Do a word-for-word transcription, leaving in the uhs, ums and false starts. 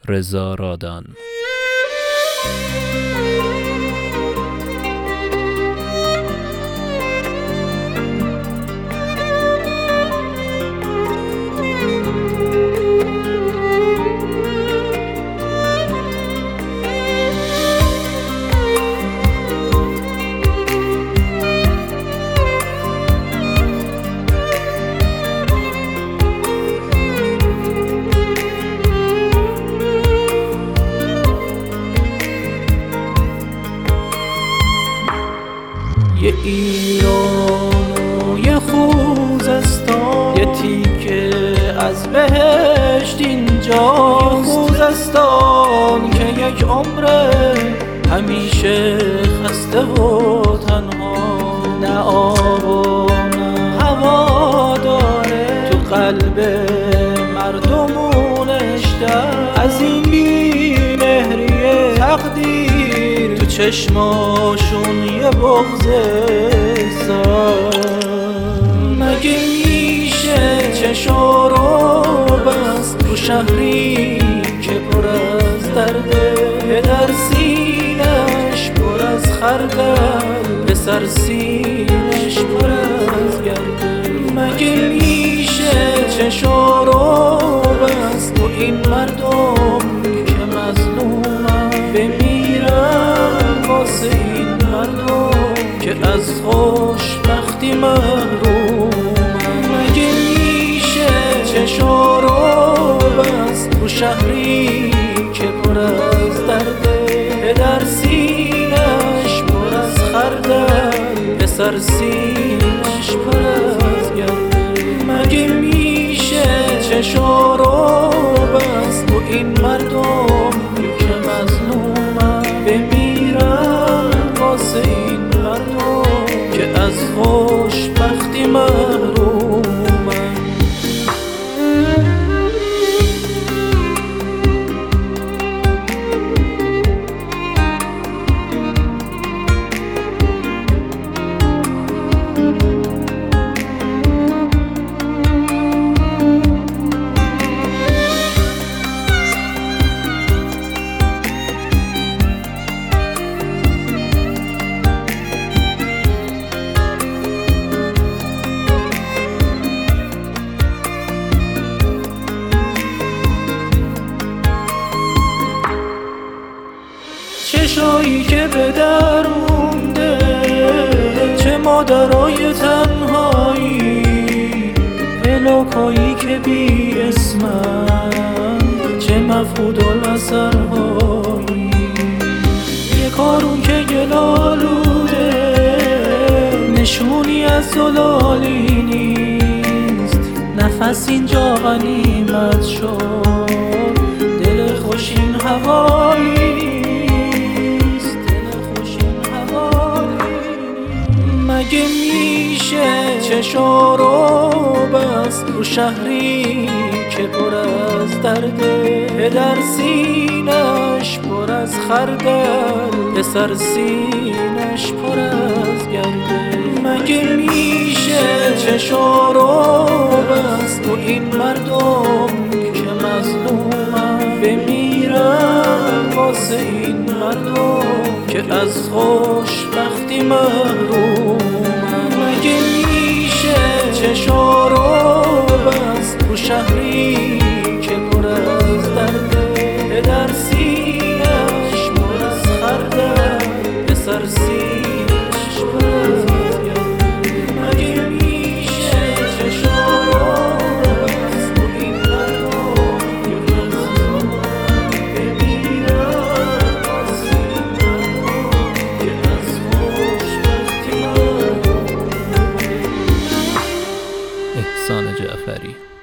رضا رادان. یه ایران و یه خوزستان، یه تیکه از بهشت اینجاست. خوزستان که یک عمره همیشه خسته و تنها، نه آب و نه هوا داره، تو قلب مردمونش در. از این بی مهریه تقدیر تو چشماشون یه بغض سر. مگه میشه چشا رو بست رو شهری که پر از درده، پدر سینش پر از خردل، پسر سینش پر از گرده. مگه میشه چشا رو بست رو این مردم که مظلومن، بمیرن واسه این مردم که از خوشبختی محرومن. مگه میشه چشا رو بست رو شهری که پر از درده، پدر سینش پر از خردل، پسر سینش پر از گرده. مگه میشه چشا رو بست رو این مردم که مظلومن، بمیرن واسه این مردم که از خوشبختی محرومن. چشایی که به در مونده، چه مادرای تنهایی، پلاکایی که بی اسمن، چه مفقود البصرهایی. یه کارون که گلالوده، نشونی از زلالی نیست. نفس اینجا غنیمت شد، دل خوشین حوالی. مگه میشه چشا رو بست رو شهری که پر از درده، پدر سینش پر از خردل، پسر سینش پر از گرده. مگه میشه چشا رو بست رو این مردم که مظلومن، بمیرن واسه این مردم که از خوشبختی محرومن. مگه میشه چشا رو بست رو شهری که پر از درده، پدر سینش پر از خردل، پسر سینش پر از گرده. مگه میشه چشا رو بست رو این مردم که مظلومن، بمیرن واسه این مردم که از خوشبختی محرومن. احسان جعفری.